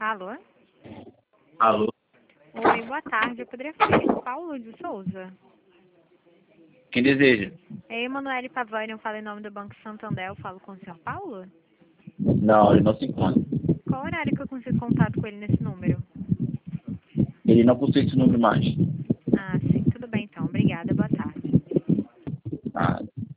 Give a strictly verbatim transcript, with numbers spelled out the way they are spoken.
Alô? Alô? Oi, boa tarde. Eu poderia falar com o Paulo de Souza? Quem deseja? É Emanuele Pavani, eu falo em nome do Banco Santander. Eu falo com o senhor Paulo? Não, ele não se encontra. Qual horário que eu consigo contato com ele nesse número? Ele não possui esse número mais. Ah, sim. Tudo bem, então. Obrigada. Boa tarde. Ah,